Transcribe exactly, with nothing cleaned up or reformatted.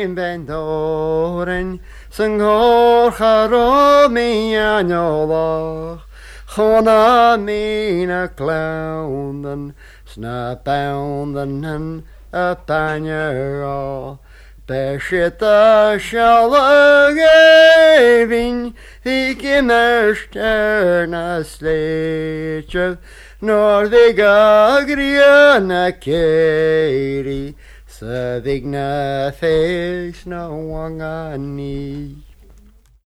ein bendoren sy'n gorcharo mi anolach chona mi na clownden sna bounden yn y banyer Beshit a shalagavin, the gimmerster na slechev, nor the gagriana keri, sa vigna face no wangani.